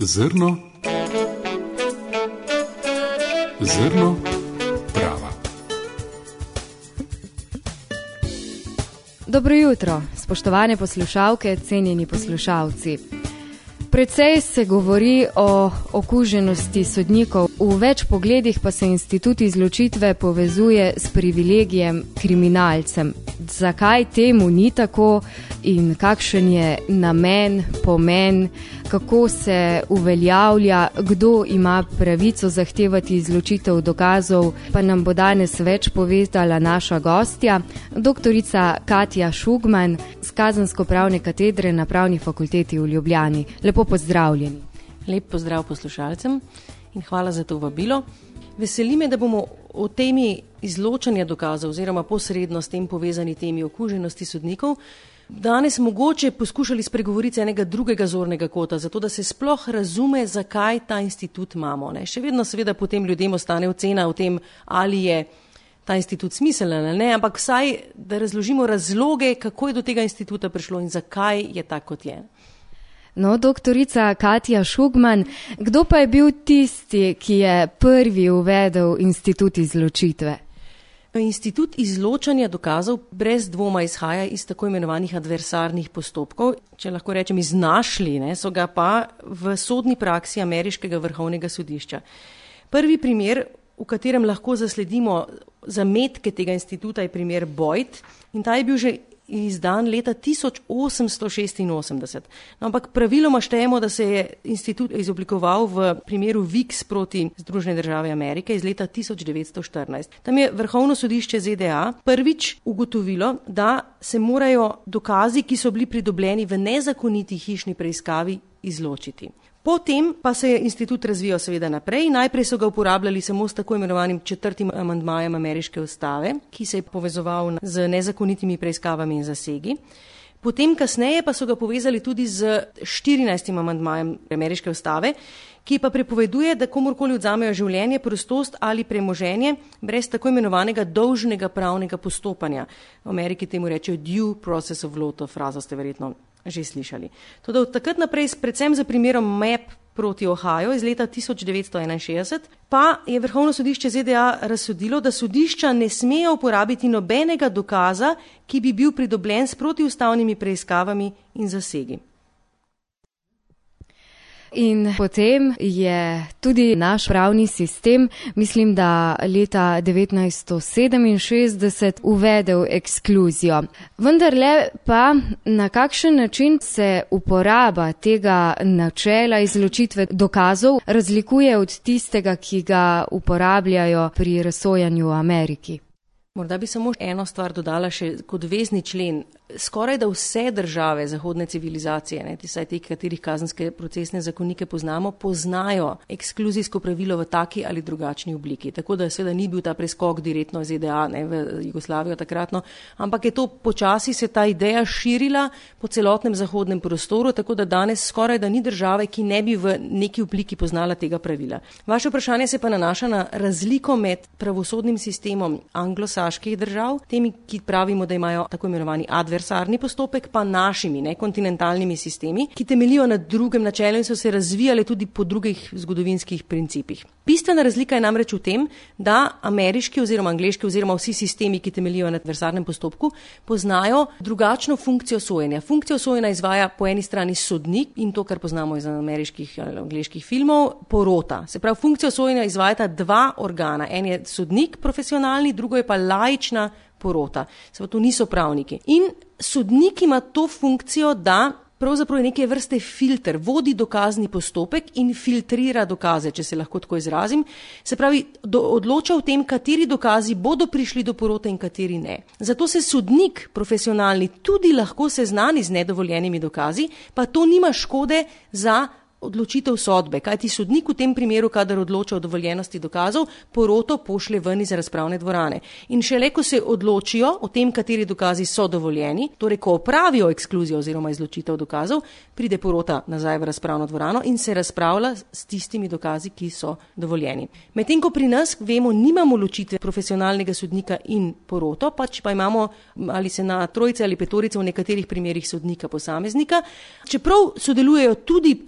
Zrno prava. Dobro jutro, spoštovane poslušalke, cenjeni poslušalci. Precej se govori o okuženosti sodnikov, v več pogledih pa se institut izločitve povezuje s privilegijem kriminalcem. Zakaj temu ni tako in kakšen je namen, pomen, kako se uveljavlja, kdo ima pravico zahtevati izločitev dokazov, pa nam bo danes več povedala naša gostja, doktorica Katja Šugman z Kazensko-pravne katedre na Pravni fakulteti v Ljubljani. Lepo pozdravljeni. Lep pozdrav poslušalcem in hvala za to vabilo. Veseli me, da bomo o temi izločanja dokazov oziroma posredno s tem povezani temi okuženosti sodnikov danes mogoče poskušali spregovoriti enega drugega zornega kota, zato da se sploh razume, zakaj ta institut imamo. Še vedno seveda potem ljudem ostane ocena o tem, ali je ta institut smiselen ali ne, ampak vsaj, da razložimo razloge, kako je do tega instituta prišlo in zakaj je tak, kot je. No, doktorica Katja Šugman, kdo pa je bil tisti, ki je prvi uvedel institut izločitve? Institut izločanja dokazov brez dvoma izhaja iz tako imenovanih adversarnih postopkov, če lahko rečem iznašli, so ga pa v sodni praksi ameriškega vrhovnega sodišča. Prvi primer, v katerem lahko zasledimo zametke tega instituta, je primer Boyd in ta je bil že izdan leta 1886. Ampak praviloma štejemo, da se je institut izoblikoval v primeru Vickz proti Združene države Amerike iz leta 1914. Tam je Vrhovno sodišče ZDA prvič ugotovilo, da se morajo dokazi, ki so bili pridobljeni v nezakoniti hišni preiskavi, izločiti. Potem pa se je institut razvijal seveda naprej. Najprej so ga uporabljali samo s tako imenovanim 4. amandmajem ameriške ustave, ki se je povezoval z nezakonitimi preiskavami in zasegi. Potem kasneje pa so ga povezali tudi z 14. amandmajem ameriške ustave, ki pa prepoveduje, da komurkoli odzamejo življenje, prostost ali premoženje brez tako imenovanega dolžnega pravnega postopanja. V Ameriki temu rečejo due process of law, to frazo ste verjetno že slišali. Toda od takrat naprej, predvsem za primerom Mapp proti Ohio iz leta 1961, pa je Vrhovno sodišče ZDA razsodilo, da sodišča ne smejo uporabiti nobenega dokaza, ki bi bil pridobljen s protiustavnimi preiskavami in zasegi. In potem je tudi naš pravni sistem, mislim, da leta 1967 uvedel ekskluzijo. Vendarle pa na kakšen način se uporaba tega načela izločitve dokazov razlikuje od tistega, ki ga uporabljajo pri razsojanju v Ameriki? Morda bi samo eno stvar dodala še kot vezni člen. Skoraj da vse države zahodne civilizacije, vsaj te, katerih kazenske procesne zakonike poznamo, poznajo ekskluzijsko pravilo v taki ali drugačni obliki. Tako da seveda ni bil ta preskok direktno iz ZDA v Jugoslavijo takratno, ampak je to počasi se ta ideja širila po celotnem zahodnem prostoru, tako da danes skoraj da ni države, ki ne bi v neki obliki poznala tega pravila. Vaše vprašanje se pa nanaša na razliko med pravosodnim sistemom anglosaških držav, temi, ki pravimo, da imajo tako imenovani adversarni postopek, pa našimi kontinentalnimi sistemi, ki temeljijo na drugem načelu in so se razvijale tudi po drugih zgodovinskih principih. Bistvena razlika je namreč v tem, da ameriški oziroma angleški oziroma vsi sistemi, ki temeljijo na adversarnem postopku, poznajo drugačno funkcijo sojenja. Funkcijo sojenja izvaja po eni strani sodnik in to, kar poznamo iz ameriških ali angleških filmov, porota. Se pravi, funkcijo sojenja izvajata dva organa. En je sodnik profesionalni, drugo je pa laična porota. Se pa to niso pravniki. In sodnik ima to funkcijo, da pravzaprav je neke vrste filter, vodi dokazni postopek in filtrira dokaze, če se lahko tako izrazim. Se pravi, odloča o tem, kateri dokazi bodo prišli do porote in kateri ne. Zato se sodnik profesionalni tudi lahko seznani z nedovoljenimi dokazi, pa to nima škode za odločitev sodbe, kajti sodnik v tem primeru, kadar odloča o dovoljenosti dokazov, poroto pošlje ven iz razpravne dvorane. In šele, ko se odločijo o tem, kateri dokazi so dovoljeni, torej ko opravijo ekskluzijo oziroma izločitev dokazov, pride porota nazaj v razpravno dvorano in se razpravlja s tistimi dokazi, ki so dovoljeni. Medtem ko pri nas, vemo, nimamo ločitve profesionalnega sodnika in poroto, pač pa imamo ali se na trojice ali petorice v nekaterih primerih sodnika posameznika. Čeprav sodelujejo tudi laiki,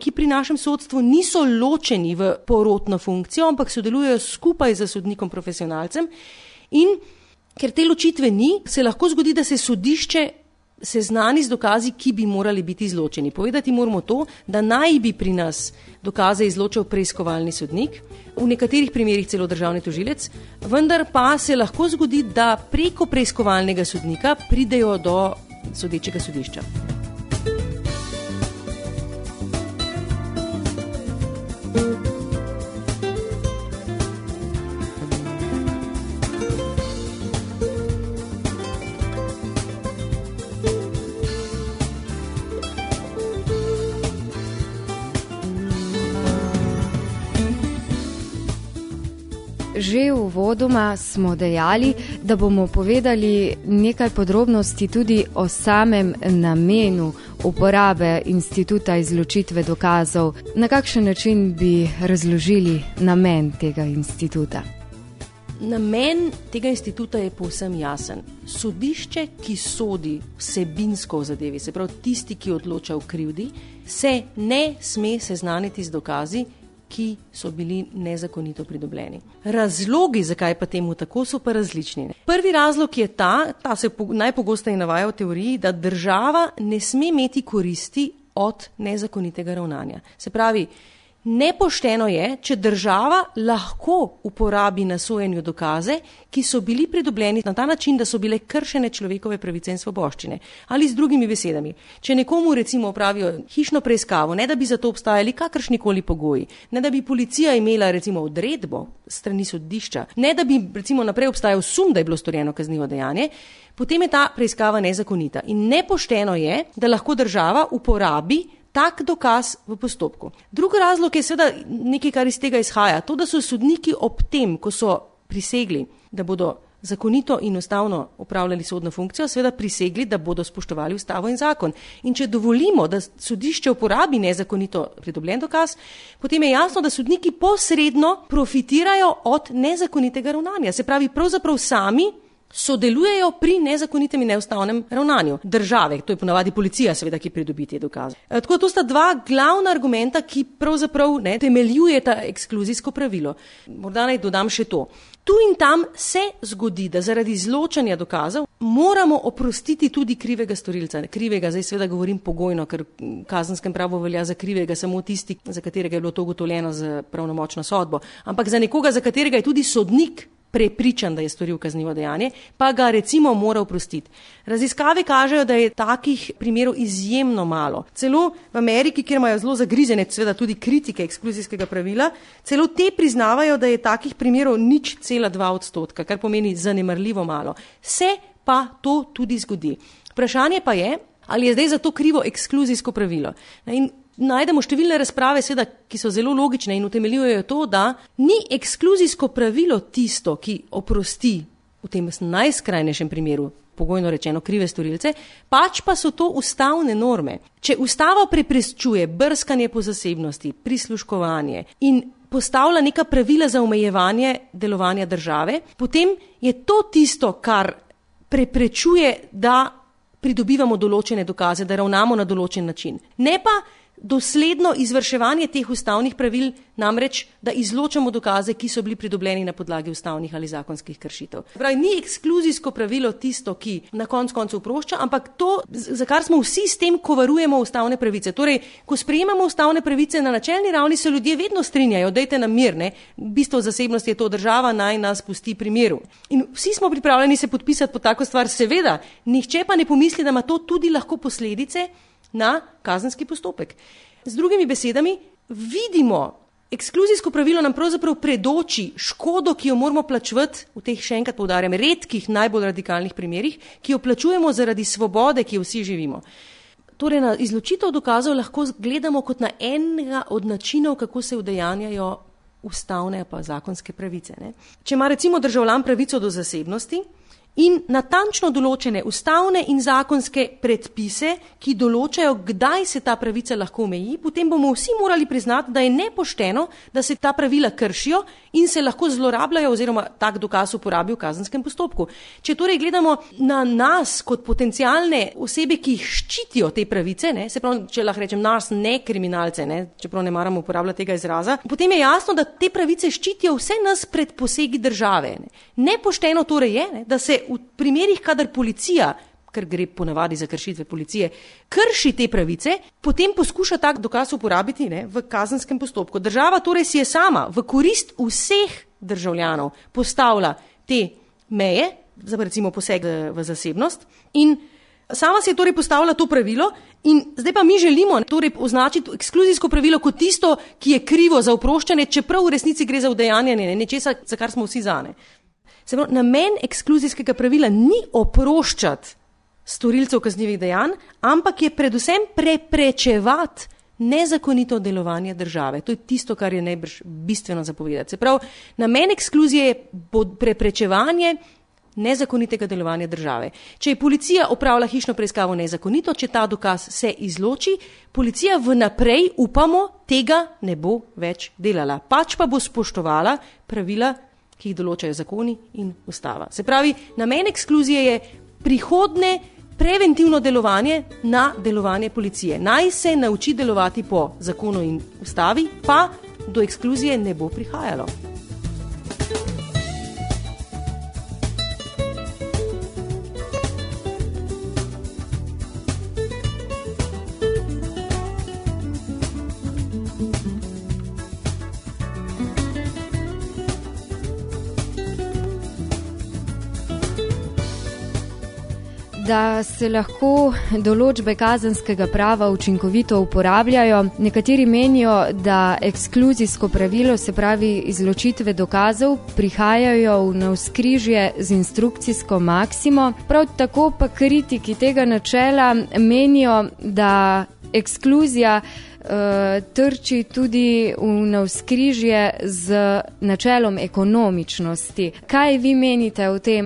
ki pri našem sodstvu niso ločeni v porotno funkcijo, ampak sodelujejo skupaj z sodnikom profesionalcem. In ker te ločitve ni, se lahko zgodi, da se sodišče seznani z dokazi, ki bi morali biti izločeni. Povedati moramo to, da naj bi pri nas dokaze izločil preiskovalni sodnik, v nekaterih primerih celo državni tožilec, vendar pa se lahko zgodi, da preko preiskovalnega sodnika pridejo do sodečega sodišča. Že uvodoma smo dejali, da bomo povedali nekaj podrobnosti tudi o samem namenu uporabe instituta izločitve dokazov. Na kakšen način bi razložili namen tega instituta? Namen tega instituta je povsem jasen. Sodišče, ki sodi vsebinsko v zadevi, se pravi tisti, ki odloča o krivdi, se ne sme seznaniti z dokazi, ki so bili nezakonito pridobljeni. Razlogi, zakaj pa temu tako, so pa različni. Prvi razlog je ta se najpogosteje navaja v teoriji, da država ne sme imeti koristi od nezakonitega ravnanja. Se pravi, nepošteno je, če država lahko uporabi na sojenju dokaze, ki so bili pridobljeni na ta način, da so bile kršene človekove pravice in svoboščine. Ali z drugimi besedami, če nekomu recimo opravijo hišno preiskavo, ne da bi za to obstajali kakršnikoli pogoji, ne da bi policija imela recimo odredbo strani sodišča, ne da bi recimo naprej obstajal sum, da je bilo storjeno kaznivo dejanje, potem je ta preiskava nezakonita. In nepošteno je, da lahko država uporabi tak dokaz v postopku. Drugi razlog je seveda nekaj, kar iz tega izhaja. To, da so sodniki ob tem, ko so prisegli, da bodo zakonito in ustavno opravljali sodno funkcijo, seveda prisegli, da bodo spoštovali ustavo in zakon. In če dovolimo, da sodišče uporabi nezakonito pridobljen dokaz, potem je jasno, da sodniki posredno profitirajo od nezakonitega ravnanja. Se pravi, pravzaprav sami sodelujejo pri nezakonitem in neustavnem ravnanju države. To je ponavadi policija, seveda, ki pridobi te dokaze. Tako, to sta dva glavna argumenta, ki pravzaprav temeljujeta ekskluzijsko pravilo. Morda naj dodam še to. Tu in tam se zgodi, da zaradi izločanja dokazov moramo oprostiti tudi krivega storilca. Krivega, zdaj seveda govorim pogojno, ker v kazenskem pravu velja za krivega samo tisti, za katerega je bilo to ugotovljeno z pravnomočno sodbo. Ampak za nekoga, za katerega je tudi sodnik prepričan, da je storil kaznivo dejanje, pa ga recimo mora oprostiti. Raziskave kažejo, da je takih primerov izjemno malo. Celo v Ameriki, kjer imajo zelo zagrizene, seveda tudi kritike ekskluzijskega pravila, celo te priznavajo, da je takih primerov 0,2%, kar pomeni zanemarljivo malo. Se pa to tudi zgodi. Vprašanje pa je, ali je zdaj za to krivo ekskluzijsko pravilo. In najdemo številne razprave, seveda, ki so zelo logične in utemeljujejo to, da ni ekskluzijsko pravilo tisto, ki oprosti v tem najskrajnejšem primeru, pogojno rečeno, krive storilce, pač pa so to ustavne norme. Če ustava preprečuje brskanje po zasebnosti, prisluškovanje in postavlja neka pravila za omejevanje delovanja države, potem je to tisto, kar preprečuje, da pridobivamo določene dokaze, da ravnamo na določen način. Ne pa dosledno izvrševanje teh ustavnih pravil, namreč, da izločamo dokaze, ki so bili pridobljeni na podlagi ustavnih ali zakonskih kršitev. Pravi, ni ekskluzijsko pravilo tisto, ki na koncu oprošča, ampak to, za kar smo vsi s tem, ko varujemo ustavne pravice. Torej, ko sprejemamo ustavne pravice na načelni ravni, se ljudje vedno strinjajo, dajte nam mir, ne? Bistvo zasebnosti je to, država naj nas pusti pri miru. In vsi smo pripravljeni se podpisati pod tako stvar, seveda, nihče pa ne pomisli, da ima to tudi lahko posledice na kazenski postopek. Z drugimi besedami, vidimo, ekskluzijsko pravilo nam pravzaprav predoči škodo, ki jo moramo plačevati v teh, še enkrat poudarjam, redkih, najbolj radikalnih primerih, ki jo plačujemo zaradi svobode, ki jo vsi živimo. Torej, na izločitev dokazov lahko gledamo kot na enega od načinov, kako se udejanjajo ustavne pa zakonske pravice. Ne? Če ima recimo državljan pravico do zasebnosti in natančno določene ustavne in zakonske predpise, ki določajo, kdaj se ta pravica lahko omeji, potem bomo vsi morali priznati, da je nepošteno, da se ta pravila kršijo in se lahko zlorabljajo oziroma tak dokaz uporabi v kazenskem postopku. Če torej gledamo na nas kot potencialne osebe, ki jih ščitijo te pravice, se pravi, če lahko rečem nas, ne kriminalce, čeprav ne maramo uporabljati tega izraza, potem je jasno, da te pravice ščitijo vse nas pred posegi države. Nepošteno torej je, da se v primerih, kadar policija, ker gre ponavadi za kršitve policije, krši te pravice, potem poskuša tak dokaz uporabiti v kazenskem postopku. Država torej si je sama v korist vseh državljanov postavila te meje, za recimo poseg v zasebnost, in sama si je torej postavila to pravilo in zdaj pa mi želimo torej označiti ekskluzijsko pravilo kot tisto, ki je krivo za oproščanje, čeprav v resnici gre za udejanjanje nečesa, za kar smo vsi zane. Se pravi, namen ekskluzijskega pravila ni oproščati storilcev kaznivih dejanj, ampak je predvsem preprečevati nezakonito delovanje države. To je tisto, kar je najbrž bistveno zapovedati. Se pravi, namen ekskluzije je preprečevanje nezakonitega delovanja države. Če je policija opravila hišno preiskavo nezakonito, če ta dokaz se izloči, policija vnaprej, upamo, tega ne bo več delala. Pač pa bo spoštovala pravila, ki jih določajo zakoni in ustava. Se pravi, namen ekskluzije je prihodne preventivno delovanje na delovanje policije. Naj se nauči delovati po zakonu in ustavi, pa do ekskluzije ne bo prihajalo. Da se lahko določbe kazenskega prava učinkovito uporabljajo, nekateri menijo, da ekskluzijsko pravilo, se pravi izločitve dokazov, prihajajo v navzkrižje z instrukcijsko maksimo. Prav tako pa kritiki tega načela menijo, da ekskluzija trči tudi v navzkrižje z načelom ekonomičnosti. Kaj vi menite o tem?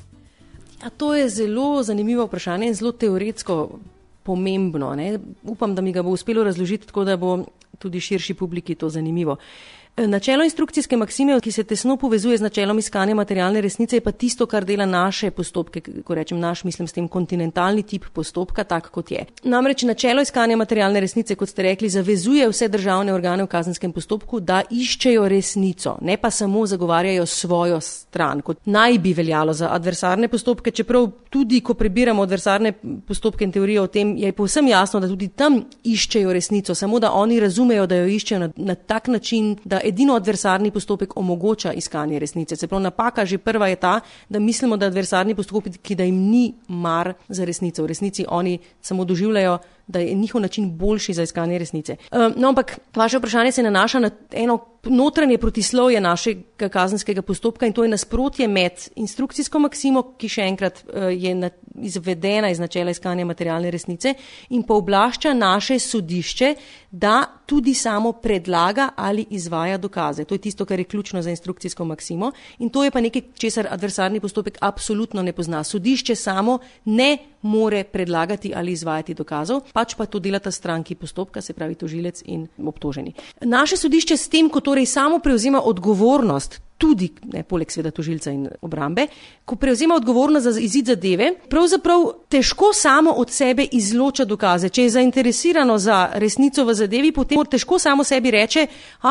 To je zelo zanimivo vprašanje in zelo teoretsko pomembno. Upam, da mi ga bo uspelo razložiti, tako da bo tudi širši publiki to zanimivo. Načelo instrukcijske maksime, ki se tesno povezuje z načelom iskanja materialne resnice, je pa tisto, kar dela naše postopke, ko rečem naš, mislim s tem kontinentalni tip postopka, tak kot je. Namreč načelo iskanja materialne resnice, kot ste rekli, zavezuje vse državne organe v kazenskem postopku, da iščejo resnico, ne pa samo zagovarjajo svojo stran, kot naj bi veljalo za adversarne postopke, čeprav tudi, ko prebiramo adversarne postopke in teorijo o tem, je povsem jasno, da tudi tam iščejo resnico, samo da oni razumejo, da jo iščejo na tak način, da edino adversarni postopek omogoča iskanje resnice. Se pravi, napaka že prva je ta, da mislimo, da adversarni postopki, da jim ni mar za resnico. V resnici oni samo doživljajo, da je njihov način boljši za iskanje resnice. No, ampak vaše vprašanje se nanaša na eno notranje protislovje našega kazenskega postopka in to je nasprotje med instrukcijsko maksimo, ki še enkrat je izvedena iz načela iskanja materialne resnice in pooblašča naše sodišče, da tudi samo predlaga ali izvaja dokaze. To je tisto, kar je ključno za instrukcijsko maksimo in to je pa nekaj, česar adversarni postopek absolutno ne pozna. Sodišče samo ne more predlagati ali izvajati dokazov, pač pa to delata stranki postopka, se pravi tožilec in obtoženi. Naše sodišče s tem, ko torej samo prevzema odgovornost, tudi, poleg sveda tožilca in obrambe, ko prevzema odgovornost za izid zadeve, pravzaprav težko samo od sebe izloča dokaze. Če je zainteresirano za resnico v zadevi, potem težko samo sebi reče,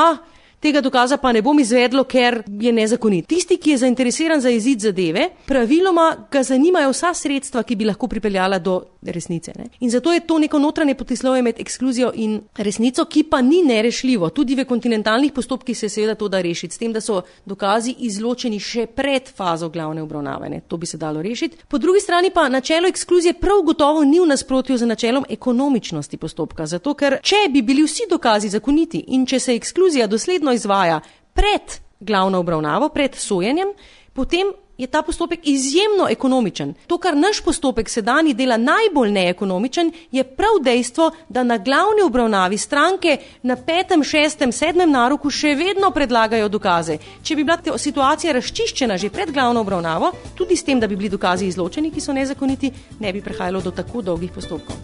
tega dokaza pa ne bom izvedlo, ker je nezakonit. Tisti, ki je zainteresiran za izid zadeve, praviloma ga zanimajo vsa sredstva, ki bi lahko pripeljala do resnice. In zato je to neko notranje protislovje med ekskluzijo in resnico, ki pa ni nerešljivo. Tudi v kontinentalnih postopkih se seveda to da rešiti, s tem, da so dokazi izločeni še pred fazo glavne obravnave. To bi se dalo rešiti. Po drugi strani pa načelo ekskluzije prav gotovo ni v nasprotju z načelom ekonomičnosti postopka, zato ker če bi bili vsi dokazi zakoniti in če se ekskluzija dosledno izvaja pred glavno obravnavo, pred sojenjem, potem je ta postopek izjemno ekonomičen. To, kar naš postopek sedanji dela najbolj neekonomičen, je prav dejstvo, da na glavni obravnavi stranke na 5., 6., 7. naroku še vedno predlagajo dokaze. Če bi bila situacija razčiščena že pred glavno obravnavo, tudi s tem, da bi bili dokazi izločeni, ki so nezakoniti, ne bi prihajalo do tako dolgih postopkov.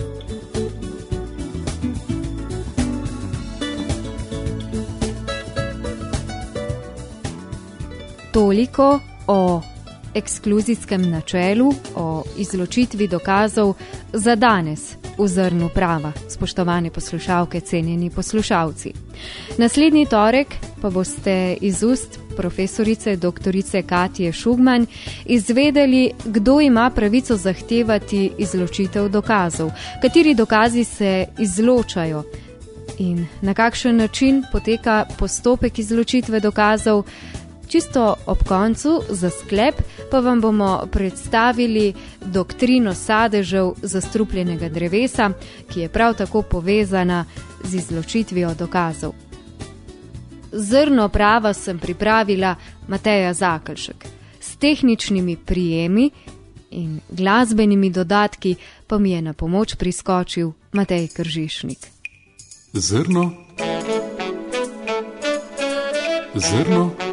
Toliko o ekskluzijskem načelu, o izločitvi dokazov za danes v Zrnu prava, spoštovane poslušalke, cenjeni poslušalci. Naslednji torek pa boste iz ust profesorice doktorice Katje Šugman izvedeli, kdo ima pravico zahtevati izločitev dokazov, kateri dokazi se izločajo in na kakšen način poteka postopek izločitve dokazov. Čisto ob koncu, za sklep, pa vam bomo predstavili doktrino sadežev zastrupljenega drevesa, ki je prav tako povezana z izločitvijo dokazov. Zrno prava sem pripravila Mateja Zakelšek. S tehničnimi prijemi in glasbenimi dodatki pa mi je na pomoč priskočil Matej Kržišnik. Zrno